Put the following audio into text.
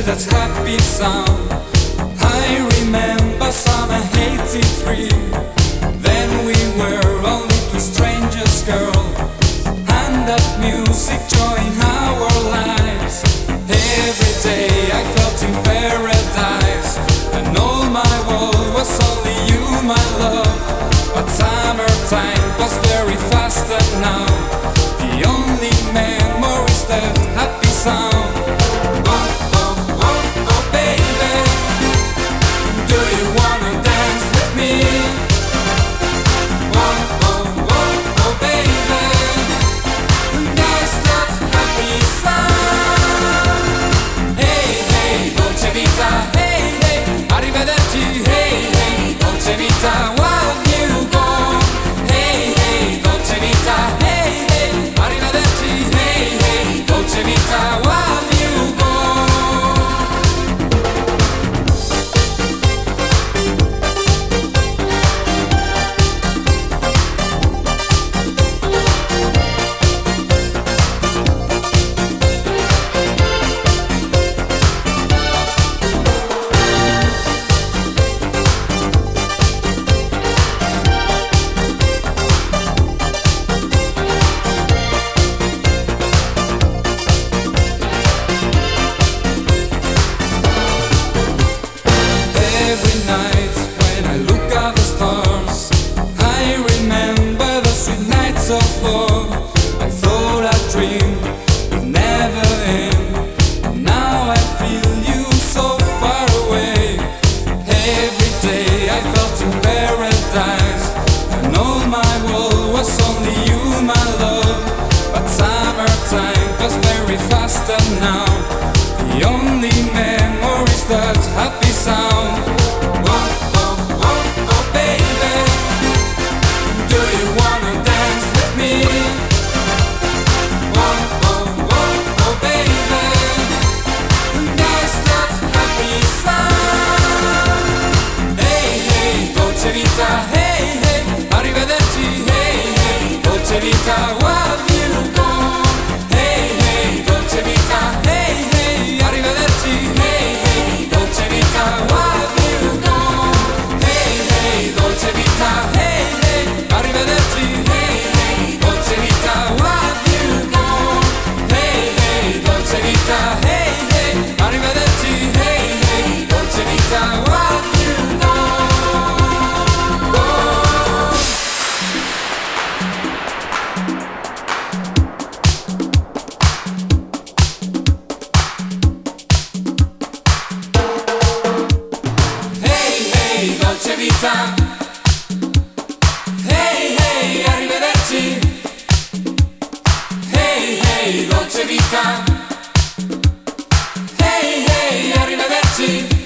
that happy sound. I remember summer '83. Then we were only two strangers, girl, and that music joined our lives. Every day I felt in paradise, and all my world was only you, my love. But summertime was very fast, and now the only memory is that happy sound. Oh, oh, oh, oh, baby, do you wanna dance with me? Oh, oh, oh, oh, baby, that's that happy sound. Hey, hey, dolce vita, hey, hey, arrivederci, hey, hey, dolce vita, where have you gone? Hey, hey, dolce vita, hey, hey, arrivederci, hey, hey, dolce vita, where have you gone? Every night when I look at the stars, I remember the sweet nights of love. I thought a dream would never end. Now I feel you so far away. Every day I felt in paradise, and all my world was only you, my love. But summertime was very fast, and now the only memory is that happy sound. Oh, oh, oh, oh, baby, do you wanna dance with me? Oh, oh, oh, oh, baby, that's that happy sound. Hey, hey, dolce vita, hey, hey, arrivederci, hey, hey, dolce vita, where have you gone? Hey, hey, dolce vita, hey, hey, arrivederci, hey, hey, dolce vita, where have you gone? Hey, hey, dolce vita, hey, hey, arrivederci, hey, hey, dolce vita, where have you gone? Hey, hey, dolce vita, hey, hey, arrivederci, hey, hey, dolce vita, where have you gone? Hey, hey, dolce vita, hey, hey, arrivederci, hey, hey, dolce vita, hey, hey, arrivederci.